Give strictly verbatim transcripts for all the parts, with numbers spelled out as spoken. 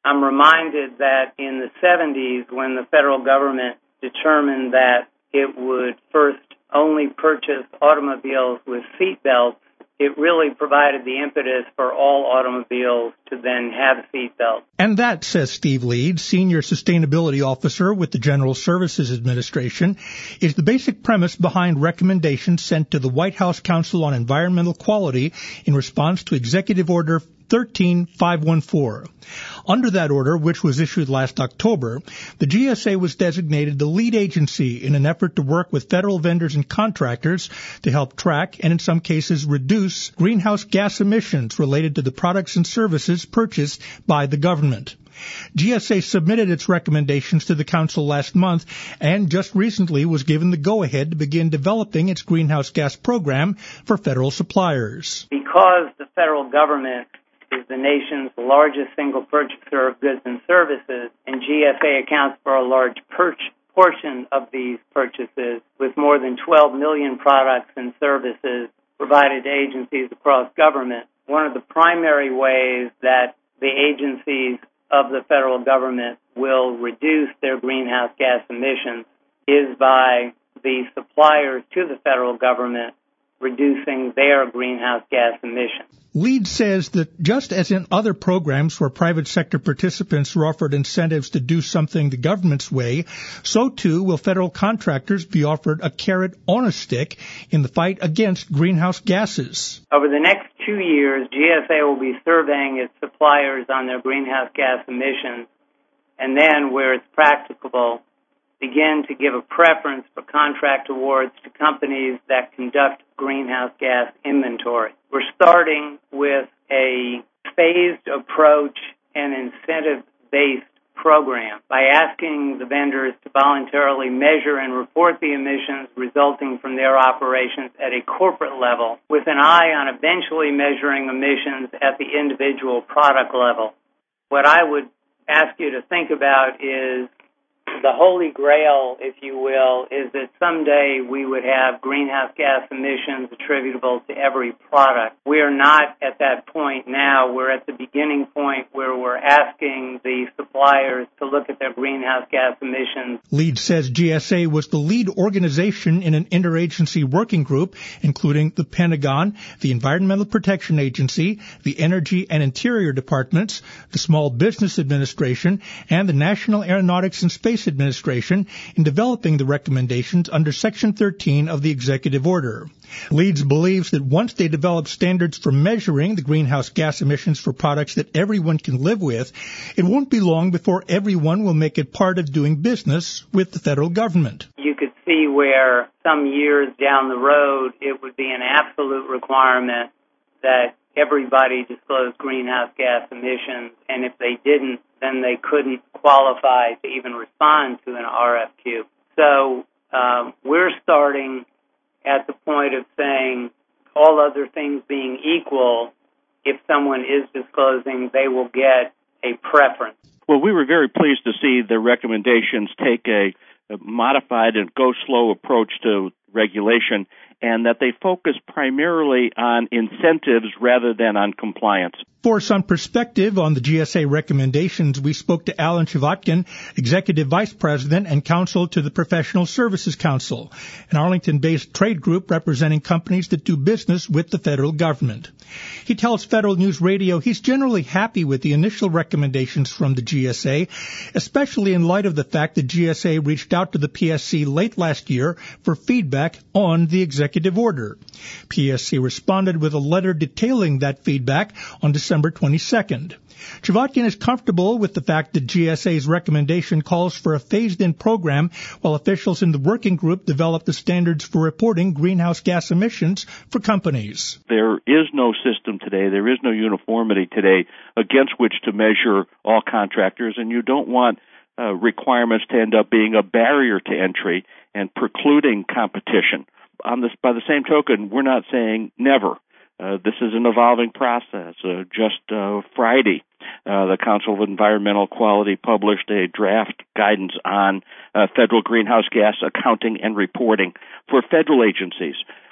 I'm reminded that in the seventies, when the federal government determined that it would first only purchase automobiles with seat belts, it really provided the impetus for all automobiles to then have seat belts. And that, says Steve Leeds, Senior Sustainability Officer with the General Services Administration, is the basic premise behind recommendations sent to the White House Council on Environmental Quality in response to Executive Order thirteen five one four. Under that order, which was issued last October, the G S A was designated the lead agency in an effort to work with federal vendors and contractors to help track and in some cases reduce greenhouse gas emissions related to the products and services purchased by the government. G S A submitted its recommendations to the Council last month and just recently was given the go-ahead to begin developing its greenhouse gas program for federal suppliers. Because the federal government is the nation's largest single purchaser of goods and services, and G S A accounts for a large per- portion of these purchases, with more than twelve million products and services provided to agencies across government. One of the primary ways that the agencies of the federal government will reduce their greenhouse gas emissions is by the suppliers to the federal government reducing their greenhouse gas emissions. Leeds says that just as in other programs where private sector participants are offered incentives to do something the government's way, so too will federal contractors be offered a carrot on a stick in the fight against greenhouse gases. Over the next two years, G S A will be surveying its suppliers on their greenhouse gas emissions, and then, where it's practicable, begin to give a preference for contract awards to companies that conduct greenhouse gas inventory. We're starting with a phased approach and incentive-based program by asking the vendors to voluntarily measure and report the emissions resulting from their operations at a corporate level, with an eye on eventually measuring emissions at the individual product level. What I would ask you to think about is the holy grail, if you will, is that someday we would have greenhouse gas emissions attributable to every product. We are not at that point now. We're at the beginning point where we're asking the suppliers to look at their greenhouse gas emissions. Leeds says G S A was the lead organization in an interagency working group, including the Pentagon, the Environmental Protection Agency, the Energy and Interior Departments, the Small Business Administration, and the National Aeronautics and Space Administration in developing the recommendations under Section thirteen of the Executive Order. Leeds believes that once they develop standards for measuring the greenhouse gas emissions for products that everyone can live with, it won't be long before everyone will make it part of doing business with the federal government. You could see where some years down the road it would be an absolute requirement that everybody disclose greenhouse gas emissions, and if they didn't, then they couldn't qualify to even respond to an R F Q. So um, we're starting at the point of saying, all other things being equal, if someone is disclosing, they will get a preference. Well, we were very pleased to see the recommendations take a, a modified and go-slow approach to regulation, and that they focus primarily on incentives rather than on compliance. For some perspective on the G S A recommendations, we spoke to Alan Chvatkin, Executive Vice President and Counsel to the Professional Services Council, an Arlington-based trade group representing companies that do business with the federal government. He tells Federal News Radio he's generally happy with the initial recommendations from the G S A, especially in light of the fact that G S A reached out to the P S C late last year for feedback on the executive order. P S C responded with a letter detailing that feedback on December twenty-second. Chvatkin is comfortable with the fact that G S A's recommendation calls for a phased-in program while officials in the working group develop the standards for reporting greenhouse gas emissions for companies. There is no system today, there is no uniformity today against which to measure all contractors, and you don't want uh, requirements to end up being a barrier to entry and precluding competition. On this, by the same token, we're not saying never. Uh, this is an evolving process. Uh, just uh, Friday, uh, the Council of Environmental Quality published a draft guidance on uh, federal greenhouse gas accounting and reporting for federal agencies.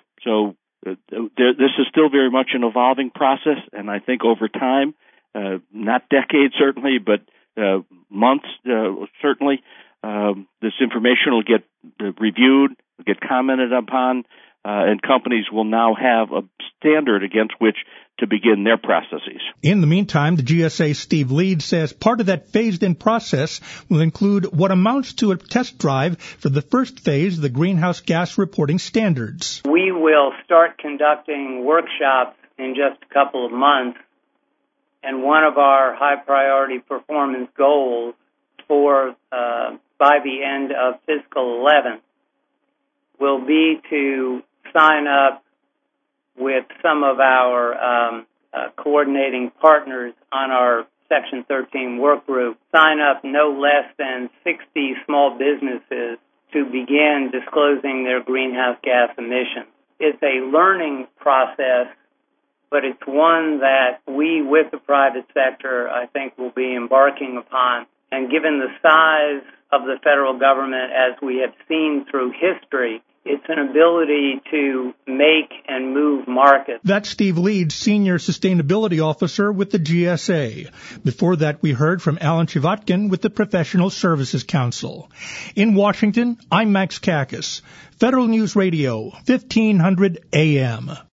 So uh, there, this is still very much an evolving process, and I think over time, uh, not decades certainly, but uh, months, uh, certainly. Um, this information will get uh, reviewed, get commented upon, uh, and companies will now have a standard against which to begin their processes. In the meantime, the G S A Steve Leeds says part of that phased-in process will include what amounts to a test drive for the first phase of the greenhouse gas reporting standards. We will start conducting workshops in just a couple of months, and one of our high-priority performance goals for uh, by the end of fiscal eleven will be to sign up with some of our um, uh, coordinating partners on our Section thirteen work group, sign up no less than sixty small businesses to begin disclosing their greenhouse gas emissions. It's a learning process, but it's one that we, with the private sector, I think will be embarking upon. And given the size of the federal government, as we have seen through history, it's an ability to make and move markets. That's Steve Leeds, Senior Sustainability Officer with the G S A. Before that, we heard from Alan Chivotkin with the Professional Services Council. In Washington, I'm Max Kakis, Federal News Radio, fifteen hundred A M.